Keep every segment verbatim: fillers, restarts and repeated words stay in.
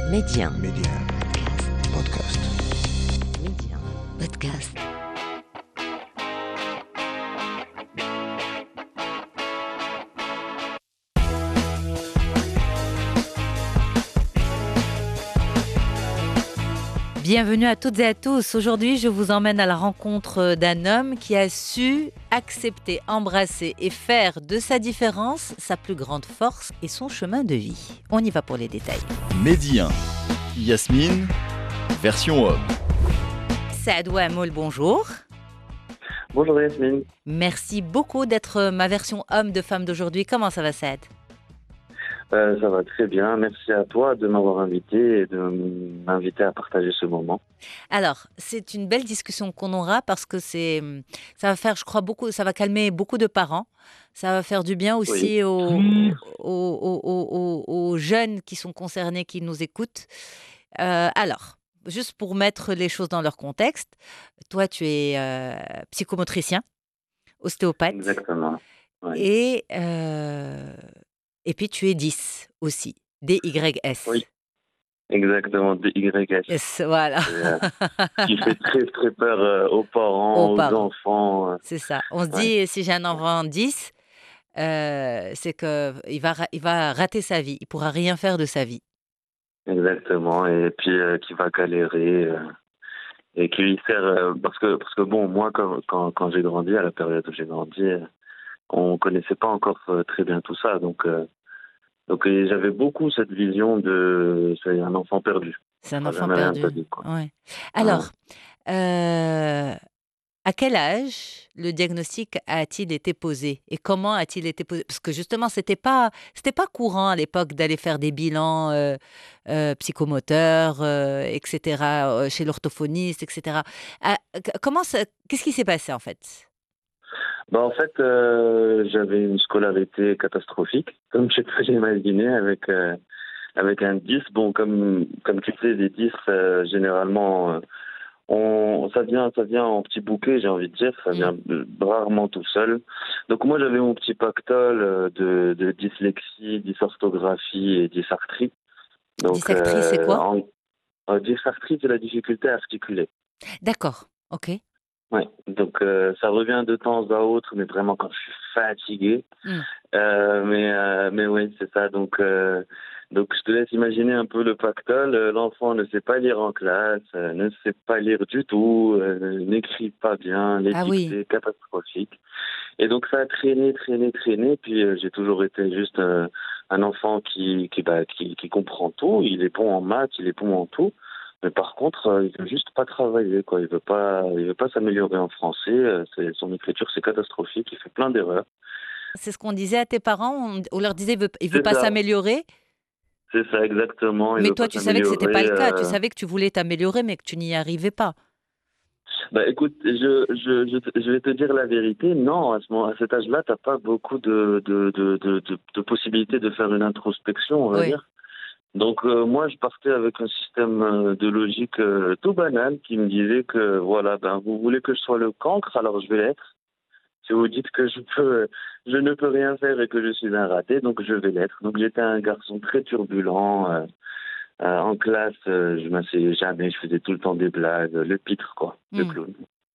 Médien. Médien. Podcast. Médien. Podcast. Bienvenue à toutes et à tous. Aujourd'hui, je vous emmène à la rencontre d'un homme qui a su accepter, embrasser et faire de sa différence sa plus grande force et son chemin de vie. On y va pour les détails. Médien. Yasmine, version homme. Saad Ouamoul, bonjour. Bonjour Yasmine. Merci beaucoup d'être ma version homme de femme d'aujourd'hui. Comment ça va, Saad ? Euh, ça va très bien. Merci à toi de m'avoir invité et de m'inviter à partager ce moment. Alors, c'est une belle discussion qu'on aura parce que c'est, ça va faire, je crois, beaucoup, ça va calmer beaucoup de parents. Ça va faire du bien aussi Oui. aux, aux, aux, aux, aux- aux jeunes qui sont concernés, qui nous écoutent. Euh, alors, juste pour mettre les choses dans leur contexte, toi, tu es euh, psychomotricien, ostéopathe, Exactement. Oui. et, euh, et puis tu es dix aussi, D Y S. Oui. Exactement, D Y S. S, voilà. C'est, euh, qui fait très très peur euh, aux parents, Aux aux, parents. enfants. euh. C'est ça. On se Ouais. dit, si j'ai un enfant dix, euh, c'est qu'il va, ra- il va rater sa vie. Il pourra rien faire de sa vie. Exactement. Et puis euh, qui va galérer euh, et qui lui sert euh, parce que parce que bon, moi quand quand, quand j'ai grandi, à la période où j'ai grandi, euh, on connaissait pas encore euh, très bien tout ça, donc. Euh, Donc et j'avais beaucoup cette vision de c'est un enfant perdu. C'est un On fera enfant jamais rien perdu. de ta vie, quoi. Ouais. Alors, euh, à quel âge le diagnostic a-t-il été posé et comment a-t-il été posé? Parce que justement, c'était pas, c'était pas courant à l'époque d'aller faire des bilans euh, euh, psychomoteurs, euh, et cetera, euh, chez l'orthophoniste, et cetera. Ah, c- comment ça- qu'est-ce qui s'est passé en fait? Bah en fait, euh, j'avais une scolarité catastrophique, comme tu peux l'imaginer, avec euh, avec un dix. Bon, comme comme tu sais, les dix euh, généralement, euh, on ça vient ça vient en petit bouquet, j'ai envie de dire, ça Mm. vient euh, rarement tout seul. Donc moi j'avais mon petit pactole euh, de, de dyslexie, dysorthographie et dysarthrie. Donc Dysarthrie, c'est euh, quoi? en, en dysarthrie, c'est la difficulté à articuler. D'accord, ok. Ouais, donc euh, ça revient de temps à autre, mais vraiment quand je suis fatigué. Mm. Euh, mais euh, mais oui, c'est ça. Donc euh, donc je te laisse imaginer un peu le pactole. Euh, L'enfant ne sait pas lire en classe, euh, ne sait pas lire du tout, euh, n'écrit pas bien, les Ah oui, dictées catastrophiques. Et donc ça a traîné, traîné, traîné. Puis euh, j'ai toujours été juste euh, un enfant qui qui bah qui qui comprend tout. Il est bon en maths, il est bon en tout. Mais par contre, euh, il veut juste pas travailler, quoi. Il veut pas, il veut pas s'améliorer en français. euh, c'est, son écriture, c'est catastrophique. Il fait plein d'erreurs. c'est ce qu'on disait à tes parents. On, on leur disait, il veut, il veut C'est pas ça, s'améliorer. c'est ça exactement. Il Mais veut toi, pas tu savais que c'était pas s'améliorer. le cas. Tu euh. savais que tu voulais t'améliorer, mais que tu n'y arrivais pas. Bah, écoute, je, je, je, te- je vais te dire la vérité. Non, à ce moment, à cet âge-là, t'as pas beaucoup de, de, de, de, de, de possibilités de faire une introspection, on va Oui. dire. Donc euh, moi, je partais avec un système euh, de logique euh, tout banal qui me disait que voilà, ben vous voulez que je sois le cancre, alors je vais l'être. Si vous dites que je peux, je ne peux rien faire et que je suis un raté, donc je vais l'être. Donc j'étais un garçon très turbulent. euh, euh, en classe, euh, je m'asseyais jamais, je faisais tout le temps des blagues, le pitre quoi, le Hmm. clown.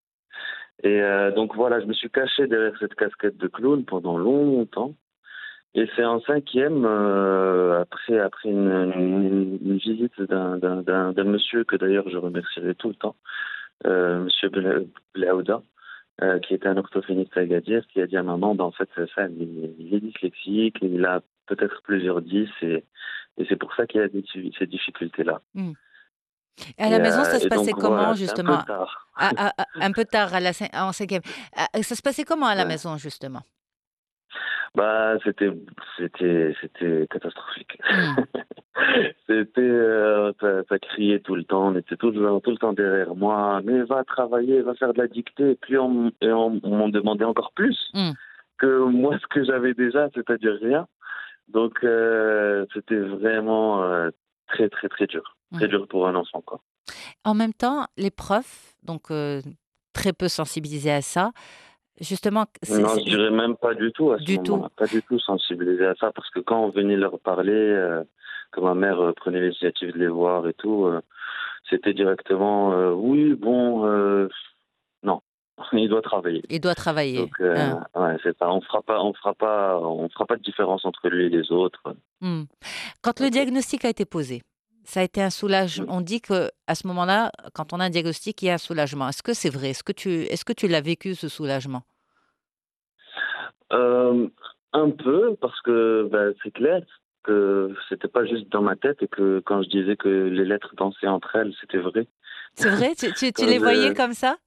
Et euh, donc voilà, je me suis caché derrière cette casquette de clown pendant longtemps. Et c'est en cinquième, euh, après après une, une, une visite d'un, d'un, d'un, d'un monsieur que d'ailleurs je remercierai tout le temps, euh, Monsieur Bla- Blaouda, euh, qui était un orthophoniste à Agadir, qui a dit à maman, ben, en fait, c'est ça, il, il est dyslexique, et il a peut-être plusieurs dix, et, et c'est pour ça qu'il a des- ces difficultés-là. Hmm. Et à Et, la maison, euh, ça se et passait donc comment, voilà, c'est un peu justement? tard. À- à- à- un peu tard, à la cin- en cinquième. Ah, ça se passait comment à la Ouais. maison, justement? Bah, c'était, c'était, c'était catastrophique. Hmm. C'était, euh, ça, ça criait tout le temps, on était tout le, tout le temps derrière moi. Mais va travailler, va faire de la dictée. Et puis on, et on, on m'en demandait encore plus Hmm. que moi ce que j'avais déjà, c'est-à-dire rien. Donc euh, c'était vraiment euh, très très très dur, très Hmm. dur pour un enfant quoi. En même temps, les profs, donc euh, très peu sensibilisés à ça, justement, c'est, Non, c'est- je dirais même pas du tout à ce du tout. moment-là, pas du tout sensibilisé à ça, parce que quand on venait leur parler, euh, que ma mère euh, prenait l'initiative de les voir et tout, euh, c'était directement euh, oui, bon, euh, non, il doit travailler. Il doit travailler. Donc, euh, Hein. ouais, c'est ça. On fera pas, on fera pas, on fera pas de différence entre lui et les autres. Hmm. Quand le Ok. diagnostic a été posé, ça a été un soulagement. Mm. On dit que à ce moment-là, quand on a un diagnostic, il y a un soulagement. Est-ce que c'est vrai? Est-ce que tu, est-ce que tu l'as vécu, ce soulagement? Euh, un peu, parce que ben, c'est clair que c'était pas juste dans ma tête et que quand je disais que les lettres dansaient entre elles, c'était vrai. C'est vrai? Tu, tu, tu Quand les voyais je, comme ça?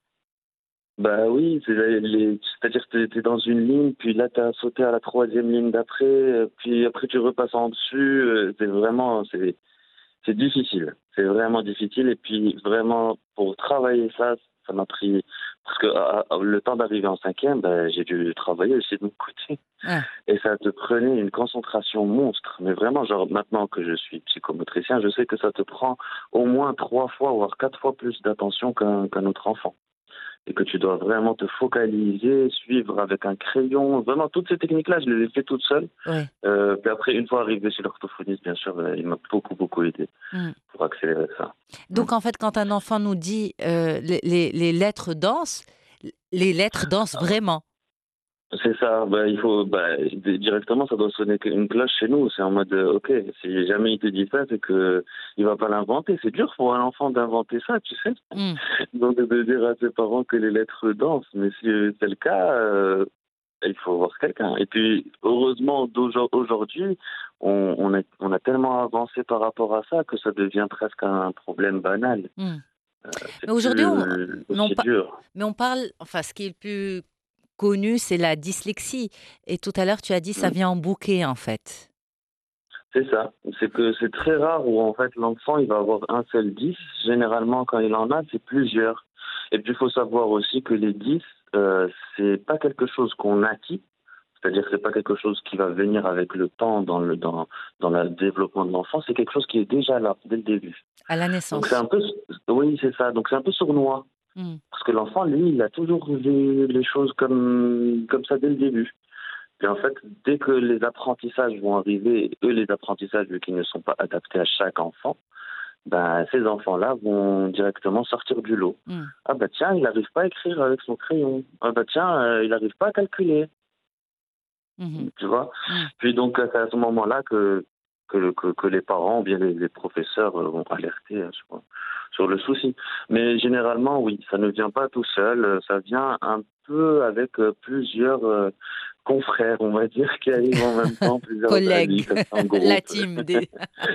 Bah oui, c'est les- les- c'est-à-dire que tu es dans une ligne, puis là tu as sauté à la troisième ligne d'après, euh, puis après tu repasses en dessus. euh, C'est vraiment, c'est c'est difficile. C'est vraiment difficile. Et puis vraiment, pour travailler ça, ça m'a pris... Parce que à- à- le temps d'arriver en cinquième, ben, j'ai dû travailler aussi de mon côté. Hein. Et ça te prenait une concentration monstre. Mais vraiment, genre maintenant que je suis psychomotricien, je sais que ça te prend au moins trois fois, voire quatre fois plus d'attention qu'un qu'un autre enfant et que tu dois vraiment te focaliser, suivre avec un crayon. Vraiment, toutes ces techniques-là, je les ai fait toutes seules. Ouais. Euh, puis après, une fois arrivé chez l'orthophoniste, bien sûr, euh, il m'a beaucoup, beaucoup aidé Hmm. pour accélérer ça. Mm. Donc en fait, quand un enfant nous dit euh, les, les, les lettres dansent, les lettres dansent vraiment. C'est ça, bah, il faut, bah, di- directement, ça doit sonner une cloche chez nous. C'est en mode, euh, ok, si jamais il te dit ça, c'est que il va pas l'inventer. C'est dur pour un enfant d'inventer ça, tu sais. Hmm. Donc de dire à ses parents que les lettres dansent, mais si euh, c'est le cas, euh, il faut voir quelqu'un. Et puis, heureusement, d'aujourd'hui, aujourd'hui, on, on, a, on a tellement avancé par rapport à ça que ça devient presque un problème banal. Hmm. Euh, Mais c'est aujourd'hui, on, plus mais on, aussi pa- dur. mais on parle, enfin, ce qui est le plus connu, c'est la dyslexie. Et tout à l'heure, tu as dit ça Mm. vient en bouquet, en fait. C'est ça. C'est que c'est très rare où, en fait, l'enfant, il va avoir un seul dix. Généralement, quand il en a, c'est plusieurs. Et puis, il faut savoir aussi que les dix, euh, c'est pas quelque chose qu'on acquit. C'est-à-dire que c'est pas quelque chose qui va venir avec le temps dans le dans dans le développement de l'enfant, c'est quelque chose qui est déjà là dès le début. À la Donc c'est naissance. un peu oui, c'est ça. Donc c'est un peu sournois Hmm. parce que l'enfant lui, il a toujours vu les choses comme comme ça dès le début. Et en fait, dès que les apprentissages vont arriver, eux les apprentissages vu qu'ils ne sont pas adaptés à chaque enfant, ben ces enfants-là vont directement sortir du lot. Hmm. Ah bah tiens, il n'arrive pas à écrire avec son crayon. Ah bah tiens, euh, il n'arrive pas à calculer. Mhm. Tu vois. Hmm. Puis donc c'est à ce moment-là que que, que, que les parents ou bien les, les professeurs euh, vont alerter euh, sur, sur le souci. Mais généralement, oui, ça ne vient pas tout seul, euh, ça vient un peu avec euh, plusieurs euh, confrères, on va dire, qui arrivent en même temps, plusieurs amis, Collègues, comme ça en la groupe. team des...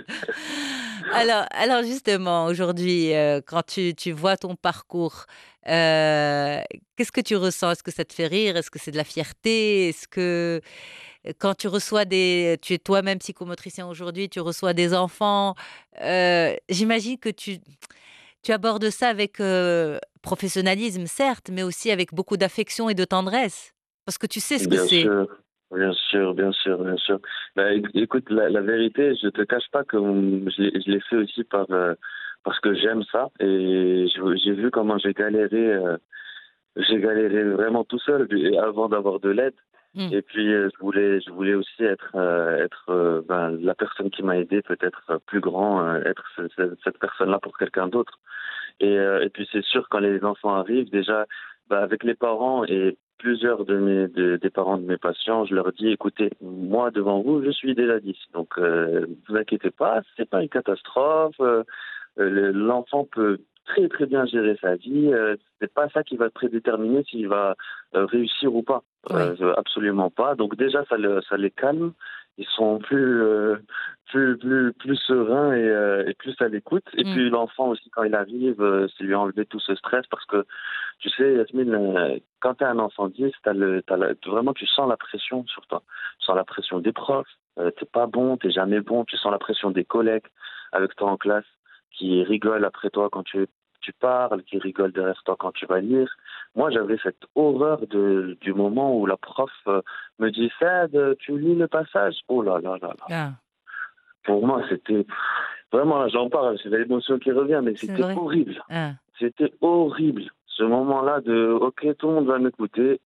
Alors, alors justement, aujourd'hui, euh, quand tu, tu vois ton parcours, euh, qu'est-ce que tu ressens? Est-ce que ça te fait rire? Est-ce que c'est de la fierté? Est-ce que euh, quand tu reçois des... Tu es toi-même psychomotricien aujourd'hui, tu reçois des enfants, euh, j'imagine que tu, tu abordes ça avec euh, professionnalisme, certes, mais aussi avec beaucoup d'affection et de tendresse, parce que tu sais ce que Bien c'est. sûr, bien sûr, bien sûr, bien sûr. Bah, éc- écoute, la, la vérité, je te cache pas que hum, je l'ai je l'ai fait aussi par euh, parce que j'aime ça et je- j'ai vu comment j'ai galéré, euh, j'ai galéré vraiment tout seul et avant d'avoir de l'aide. Hmm. Et puis euh, je voulais, je voulais aussi être, euh, être euh, ben, la personne qui m'a aidé, peut-être euh, plus grand, euh, être ce- ce- cette personne-là pour quelqu'un d'autre. Et, euh, et puis c'est sûr quand les enfants arrivent, déjà bah, avec les parents et plusieurs de mes de- des parents de mes patients, je leur dis écoutez, moi devant vous, je suis déjà dix, donc euh, vous inquiétez pas, c'est pas une catastrophe. euh, euh, le- l'enfant peut très très bien gérer sa vie. Euh, c'est pas ça qui va prédéterminer s'il va euh, réussir ou pas. Oui. Euh, absolument pas. Donc déjà ça, le, ça les calme. Ils sont plus euh, plus plus plus sereins et, euh, et plus à l'écoute. Et Hmm. puis l'enfant aussi quand il arrive, euh, c'est lui enlever tout ce stress parce que tu sais Yasmine, euh, quand tu as un enfant dix, t'as le, t'as la- vraiment tu sens la pression sur toi. Tu sens la pression des profs. Euh, t'es pas bon, t'es jamais bon. Tu sens la pression des collègues avec toi en classe qui rigolent après toi quand tu, tu parles, qui rigolent derrière toi quand tu vas lire. Moi, j'avais cette horreur de, du moment où la prof euh, me dit Fed, tu lis le passage. Oh là là là là. Ah, Pour moi, c'était vraiment, là, j'en parle, c'est l'émotion qui revient, mais c'est c'était vrai. horrible. Ah. C'était horrible. Ce moment-là de OK, tout le monde va m'écouter.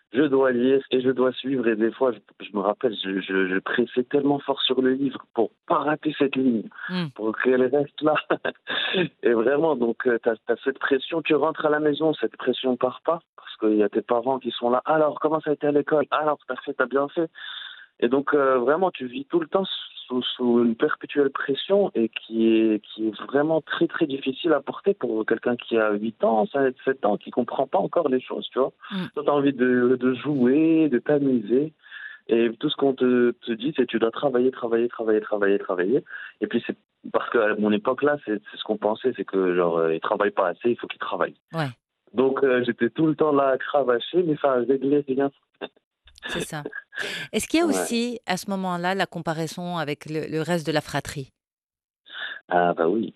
je dois lire et je dois suivre. Et des fois, je, je me rappelle, je, je, je pressais tellement fort sur le livre pour pas rater cette ligne, Mm. pour qu'elle reste là. Et vraiment, donc, tu as cette pression. Tu rentres à la maison, cette pression part pas, parce qu'il y a tes parents qui sont là. Alors, comment ça a été à l'école? Alors, t'as fait, t'as bien fait. Et donc, euh, vraiment, tu vis tout le temps sous, sous une perpétuelle pression et qui est, qui est vraiment très, très difficile à porter pour quelqu'un qui a huit ans, sept ans, qui comprend pas encore les choses, tu vois. Mm. Toi, tu as envie de, de jouer, de t'amuser. Et tout ce qu'on te, te dit, c'est que tu dois travailler, travailler, travailler, travailler, travailler. Et puis, c'est parce qu'à mon époque, là, c'est, c'est ce qu'on pensait, c'est que, genre, euh, ils travaillent pas assez, il faut qu'ils travaillent. Ouais, Donc, euh, j'étais tout le temps là à cravacher, mais ça réglait rien. c'est ça. Est-ce qu'il y a Ouais. aussi, à ce moment-là, la comparaison avec le, le reste de la fratrie? Ah, bah oui.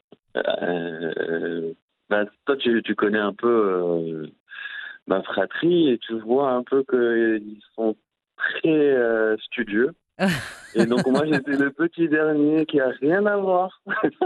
Euh, bah, toi, tu, tu connais un peu euh, ma fratrie et tu vois un peu qu'ils sont très euh, studieux. Et donc, moi, j'étais le petit dernier qui a rien à voir,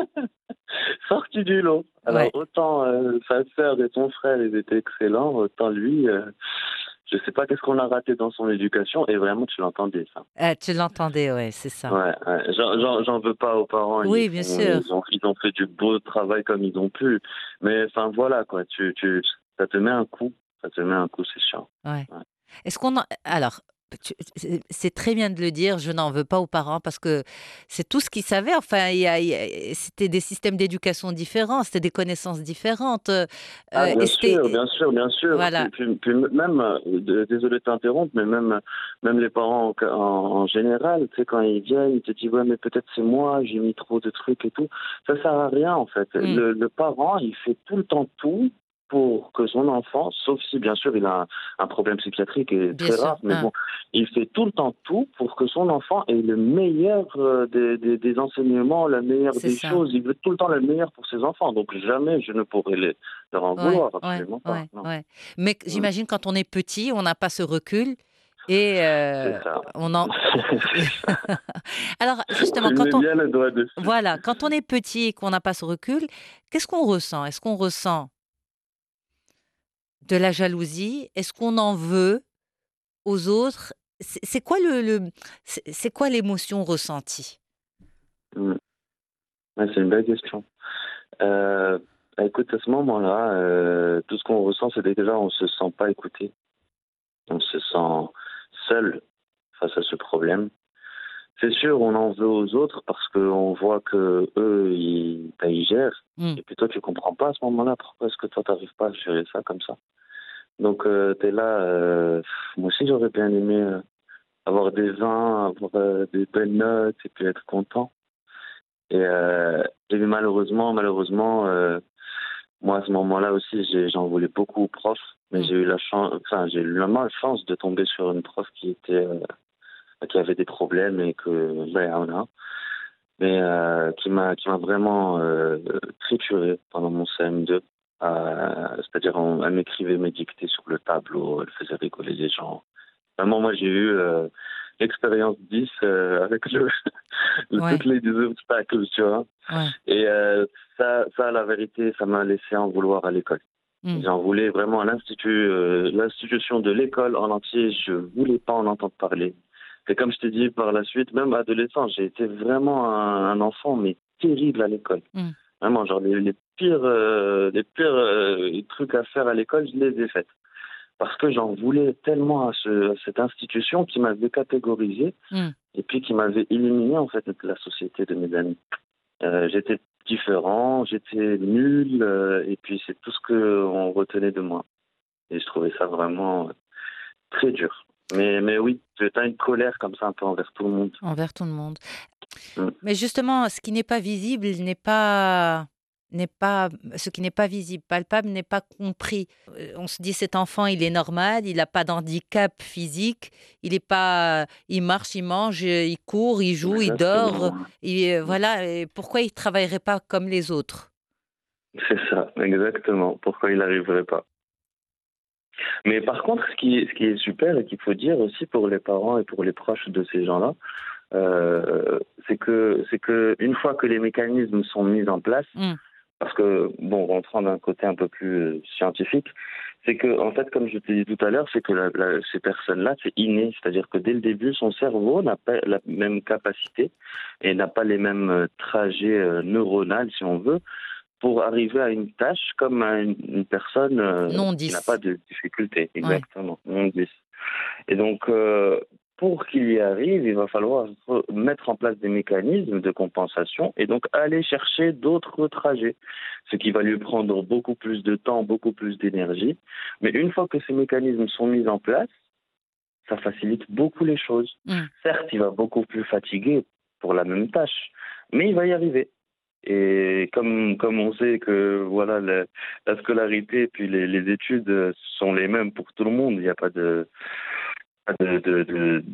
sorti du lot. Alors, Ouais. autant euh, sa sœur et son frère, ils étaient excellents, autant lui, euh, je sais pas qu'est-ce qu'on a raté dans son éducation, et vraiment, tu l'entendais, ça. Ah, tu l'entendais, ouais, c'est ça. Ouais, ouais. J'en, j'en, j'en veux pas aux parents, ils, Oui, bien font, sûr. ils, ont, ils ont fait du beau travail comme ils ont pu. Mais enfin, voilà, quoi, tu, tu, ça te met un coup, ça te met un coup, c'est chiant. Ouais. Ouais. Est-ce qu'on en... Alors, tu- c'est c'est très bien de le dire, je n'en veux pas aux parents parce que c'est tout ce qu'ils savaient. Enfin, il y a- il y a- c'était des systèmes d'éducation différents, c'était des connaissances différentes. euh, Ah, euh, bien et c'était... sûr, bien sûr, bien sûr. Voilà, Puis, puis, puis même, euh, d- désolé de t'interrompre, mais même, même les parents en, en, en général, tu sais, quand ils viennent, ils te disent, ouais, mais peut-être c'est moi, j'ai mis trop de trucs et tout. Ça sert à rien, en fait. Mm, Le, le parent, il fait tout le temps tout pour que son enfant, sauf si, bien sûr, il a un, un problème psychiatrique et bien très sûr. rare, mais Hein, bon, il fait tout le temps tout pour que son enfant ait le meilleur euh, des, des, des enseignements, le meilleur c'est des ça. choses. Il veut tout le temps le meilleur pour ses enfants. Donc, jamais je ne pourrais les leur en Ouais, vouloir, ouais, absolument pas. ouais, Non. ouais. Mais que- Mm. j'imagine quand on est petit, on n'a pas ce recul et C'est euh, ça. on en. C'est ça. Alors, justement, Tu mets quand on, bien le doigt dessus. voilà, quand on est petit et qu'on n'a pas ce recul, qu'est-ce qu'on ressent? Est-ce qu'on ressent de la jalousie? Est-ce qu'on en veut aux autres? C'est c'est quoi le, le- c'est c'est quoi l'émotion ressentie? Mm. Ouais, c'est une belle question. Euh, écoute, à ce moment-là, euh, tout ce qu'on ressent, c'est déjà on se sent pas écouté. On se sent seul face à ce problème. C'est sûr, on en veut aux autres parce qu'on voit que eux, ils, ben, ils gèrent. Hmm, Et puis toi, tu comprends pas à ce moment-là pourquoi est-ce que toi, t'arrives pas à gérer ça comme ça. Donc, euh, t'es là. Euh, moi aussi, j'aurais bien aimé euh, avoir des vins, avoir euh, des belles notes et puis être content. Et, euh, et malheureusement, malheureusement, euh, moi à ce moment-là aussi, j'ai, j'en voulais beaucoup aux profs, mais hmm. j'ai eu la chance, enfin j'ai eu la malchance de tomber sur une prof qui était, euh, qui avait des problèmes et que, ben, on a, mais euh, qui m'a, qui m'a vraiment euh, trituré pendant mon C M deux. Euh, c'est-à-dire, on, elle m'écrivait mes dictées sur le tableau, elle faisait rigoler les gens. Vraiment, moi, j'ai eu euh, l'expérience dix euh, avec le, le, toutes Ouais, les des obstacles, tu vois. ouais. Et euh, ça, ça, la vérité, ça m'a laissé en vouloir à l'école. Hmm, J'en voulais vraiment à l'institut, euh, l'institution de l'école en entier. Je voulais pas en entendre parler. Et comme je t'ai dit par la suite, même adolescent, j'ai été vraiment un, un enfant, mais terrible à l'école. hmm. Vraiment, genre les, les pires, euh, les pires euh, trucs à faire à l'école, je les ai faits parce que j'en voulais tellement à, ce, à cette institution qui m'avait catégorisé Hmm. et puis qui m'avait éliminé en fait de la société de mes amis. Euh, j'étais différent, j'étais nul euh, et puis c'est tout ce que on retenait de moi. Et je trouvais ça vraiment très dur. Mais, mais oui, tu as une colère comme ça un peu envers tout le monde. Envers tout le monde. Mm. Mais justement, ce qui n'est pas visible n'est pas n'est pas ce qui n'est pas visible, palpable, n'est pas compris. Heu, on se dit: «Cet enfant, il est normal, il a pas d'handicap physique, il est pas il marche, il mange, heu, il court, il joue, il dort, Exactement. et heu, voilà, et pourquoi il travaillerait pas comme les autres?» C'est ça, exactement. Pourquoi il n'arriverait pas? Mais par contre, ce qui, ce qui est super et qu'il faut dire aussi pour les parents et pour les proches de ces gens-là, euh, c'est que c'est que une fois que les mécanismes sont mis en place, Mmh, parce que bon, rentrant d'un côté un peu plus scientifique, C'est que, en fait, comme je t'ai dit tout à l'heure, c'est que la- la- ces personnes-là, c'est inné. C'est-à-dire que dès le début, son cerveau n'a pas la même capacité et n'a pas les mêmes euh, trajets euh, neuronaux, si on veut, pour arriver à une tâche comme à une, une personne euh, Non qui n'a pas dix. de difficulté. Ouais. Exactement. On dit. Et donc, euh, pour qu'il y arrive, il va falloir re- mettre en place des mécanismes de compensation et donc aller chercher d'autres trajets, ce qui va lui prendre beaucoup plus de temps, beaucoup plus d'énergie. Mais une fois que ces mécanismes sont mis en place, ça facilite beaucoup les choses. Mm. Certes, il va beaucoup plus fatiguer pour la même tâche, mais il va y arriver. Et comme, comme on sait que voilà la, la scolarité puis les, les études euh, sont les mêmes pour tout le monde, il n'y a pas de, pas de, de, de,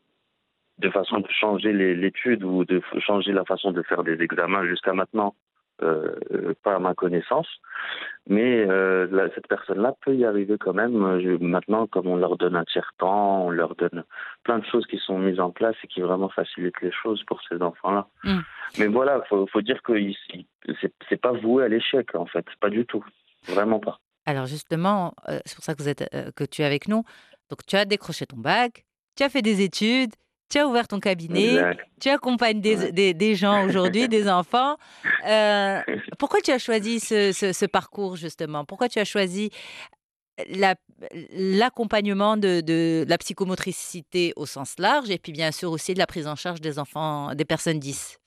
de façon de changer les- l'étude ou de f- changer la façon de faire des examens jusqu'à maintenant, euh, euh, pas à ma connaissance. Mais euh, la- cette personne-là peut y arriver quand même. Euh, je- maintenant, comme on leur donne un tiers-temps, on leur donne plein de choses qui sont mises en place et qui vraiment facilitent les choses pour ces enfants-là. Mm. Mais voilà, faut, faut dire que ici, c'est c'est pas voué à l'échec en fait, pas du tout, vraiment pas. Alors justement, euh, c'est pour ça que, vous êtes, euh, que tu es avec nous. Donc tu as décroché ton bac, tu as fait des études, tu as ouvert ton cabinet, Exact. tu accompagnes Ouais. des, des- des gens aujourd'hui, des enfants. Euh, Pourquoi tu as choisi ce, ce- ce parcours justement? Pourquoi tu as choisi la- l'accompagnement de, de la psychomotricité au sens large et puis bien sûr aussi de la prise en charge des enfants, des personnes dix?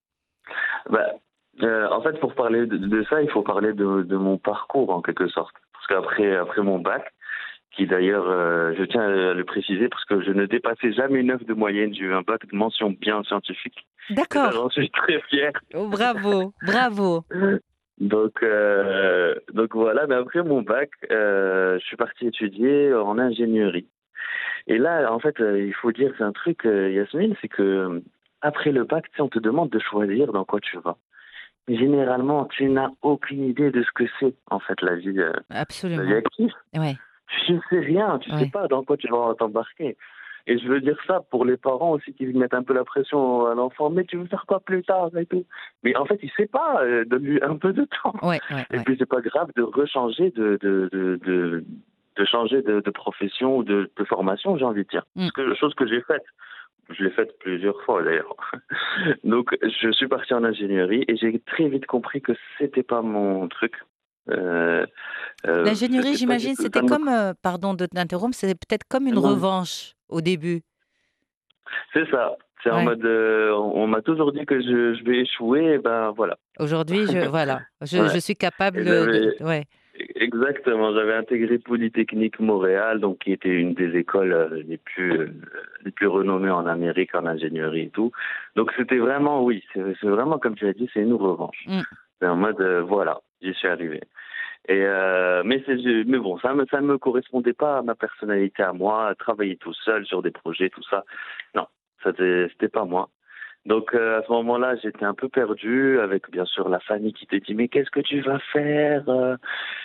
Bah, euh, en fait, pour parler de, de ça, il faut parler de, de mon parcours en quelque sorte. Parce qu'après après mon bac, qui d'ailleurs, euh, je tiens à le préciser, parce que je ne dépassais jamais neuf de moyenne, j'ai eu un bac de mention bien scientifique. Et ça, D'accord. j'en suis très fier. Oh, bravo, bravo. Donc, euh, donc voilà, mais après mon bac, euh, je suis parti étudier en ingénierie. Et là, en fait, euh, il faut dire, c'est un truc, euh, Yasmine, c'est que euh, après le bac, tu sais, on te demande de choisir dans quoi tu vas. Mais généralement, tu n'as aucune idée de ce que c'est, en fait, la vie, euh, la vie Absolument. active. Ouais, Tu ne sais rien, tu sais ouais. pas dans quoi tu vas t'embarquer. Et je veux dire ça pour les parents aussi qui mettent un peu la pression à l'enfant. Mais tu veux faire quoi plus tard et tout. Mais en fait, il sait pas. Euh, donne-lui un peu de temps. Ouais, ouais, Et ouais. puis c'est pas grave de rechanger de de de de, de changer de, de profession ou de, de formation, j'ai envie de dire. Mm. Parce que chose que j'ai faite. Je l'ai faite plusieurs fois d'ailleurs. Donc je suis parti en ingénierie et j'ai très vite compris que c'était pas mon truc. Euh, euh, L'ingénierie, c'était pas du j'imagine, tout. Ça c'était me comme, euh, pardon de t'interrompre, c'était peut-être comme une non. revanche au début. C'est ça. C'est en Ouais. mode, euh, on, on m'a toujours dit que je, je vais échouer, et ben voilà. Aujourd'hui, je, voilà, je, Ouais. je suis capable Et de, j'avais, ouais. exactement, j'avais intégré Polytechnique Montréal, donc qui était une des écoles euh, les plus, euh, les plus renommées en Amérique en ingénierie et tout. Donc c'était vraiment, oui, c'est, c'est vraiment comme tu as dit, c'est une revanche. Mm. C'est en mode, euh, voilà, j'y suis arrivé. Et euh, mais c'est mais bon, ça me ça ne me correspondait pas à ma personnalité à moi, à travailler tout seul sur des projets, tout ça. Non, ça c'était c'était pas moi. Donc euh, à ce moment-là, j'étais un peu perdu avec bien sûr la famille qui te dit mais qu'est-ce que tu vas faire euh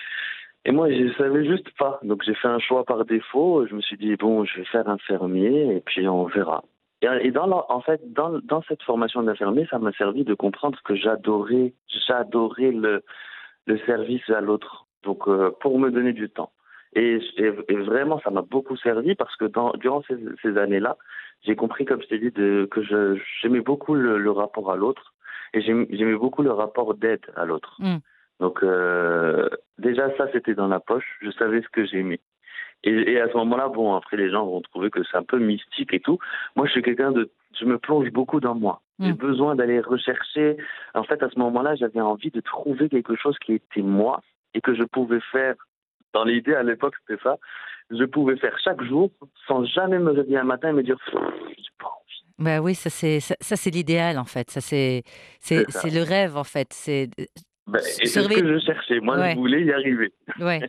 Et moi je savais juste pas. Donc j'ai fait un choix par défaut. Je me suis dit bon, je vais faire infirmier et puis on verra. Et et dans la- en fait dans dans cette formation d'infirmier, ça m'a servi de comprendre que j'adorais j'adorais le le service à l'autre, donc euh, pour me donner du temps. Et, et- et vraiment, ça m'a beaucoup servi parce que dans, durant ces, ces années-là, j'ai compris, comme je t'ai dit, de, que je, j'aimais beaucoup le, le rapport à l'autre et j'aimais, j'aimais beaucoup le rapport d'aide à l'autre. Mm. Donc euh, déjà, ça, c'était dans la poche, je savais ce que j'aimais. Et, et à ce moment-là, bon, après, les gens vont trouver que c'est un peu mystique et tout. Moi, je suis quelqu'un de... Je me plonge beaucoup dans moi. J'ai Mm. besoin d'aller rechercher. En fait, à ce moment-là, j'avais envie de trouver quelque chose qui était moi et que je pouvais faire. Dans l'idée, à l'époque, c'était ça. Je pouvais faire chaque jour sans jamais me réveiller un matin et me dire... Pff, j'ai pas envie. Bah oui, ça c'est ça, ça, c'est l'idéal en fait. Ça c'est c'est C'est c'est ça. le rêve en fait. C'est de- Ben, se et se c'est ce que réveiller. je cherchais. Moi, je Ouais, voulais y arriver. ouais.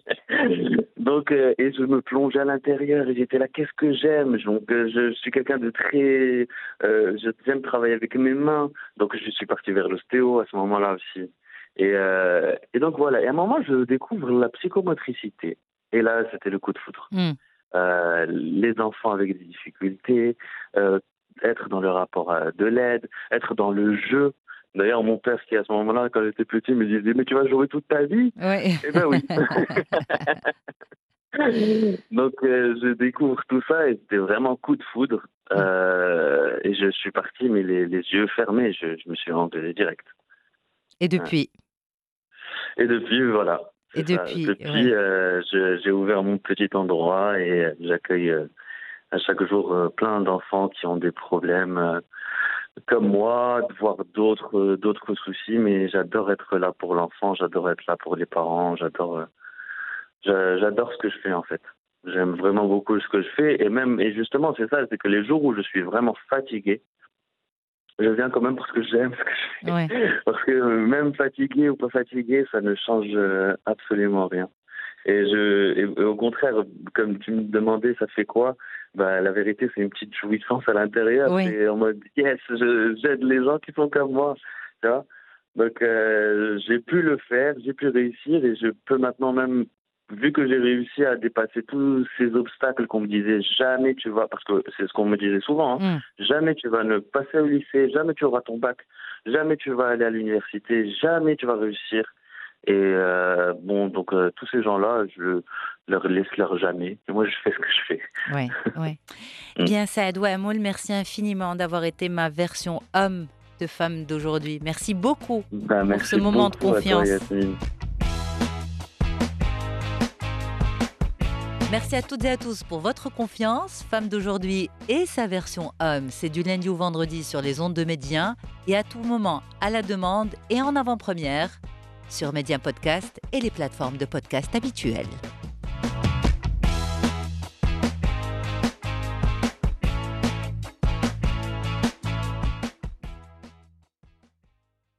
Donc, euh, et je me plongeais à l'intérieur et j'étais là, qu'est-ce que j'aime? Donc, euh, je, je suis quelqu'un de très... Euh, je- j'aime travailler avec mes mains. Donc, je suis parti vers l'ostéo à ce moment-là aussi. Et, euh, et donc, voilà. Et à un moment, je découvre la psychomotricité. Et là, c'était le coup de foudre. Mm. Euh, les enfants avec des difficultés, euh, être dans le rapport à de l'aide, être dans le jeu. D'ailleurs, mon père, qui à ce moment-là, quand j'étais petit, me disait « Mais tu vas jouer toute ta vie ?» Ouais. Eh ben oui. Donc, euh, je découvre tout ça et c'était vraiment coup de foudre. Euh, et je suis parti, mais les, les yeux fermés, je, je me suis engagé direct. Et Ouais. depuis Et depuis, voilà, et c'est ça. depuis, Depuis, ouais. euh, je- j'ai ouvert mon petit endroit et euh, j'accueille euh, à chaque jour euh, plein d'enfants qui ont des problèmes euh, comme moi, voire d'autres euh, d'autres soucis. Mais j'adore être là pour l'enfant, j'adore être là pour les parents, j'adore euh, j'a- j'adore ce que je fais en fait. J'aime vraiment beaucoup ce que je fais et même et justement c'est ça, c'est que les jours où je suis vraiment fatigué, je viens quand même parce que j'aime ce que je Ouais. fais. Parce que euh, même fatigué ou pas fatigué, ça ne change euh, absolument rien. Et je, et, et au contraire, comme tu me demandais, ça fait quoi? Bah, la vérité, c'est une petite jouissance à l'intérieur. Oui. C'est en mode, yes, je- j'aide les gens qui sont comme moi, tu vois. Donc, euh, j'ai pu le faire, j'ai pu réussir et je peux maintenant même, vu que j'ai réussi à dépasser tous ces obstacles qu'on me disait, jamais tu vas, parce que c'est ce qu'on me disait souvent, hein, Mmh. jamais tu vas ne passer au lycée, jamais tu auras ton bac, jamais tu vas aller à l'université, jamais tu vas réussir. Et euh, bon, donc euh, tous ces gens-là, je leur laisse leur jamais. Et moi, je fais ce que je fais. Ouais, ouais. Eh Mm. bien, Saad Ouamoul, merci infiniment d'avoir été ma version homme de femme d'aujourd'hui. Merci beaucoup Ben, pour ce merci moment de beaucoup à toi, confiance. Yasmine. Merci à toutes et à tous pour votre confiance. Femme d'aujourd'hui et sa version homme, c'est du lundi au vendredi sur les ondes de Médien et à tout moment à la demande et en avant-première sur Médien Podcast et les plateformes de podcast habituelles.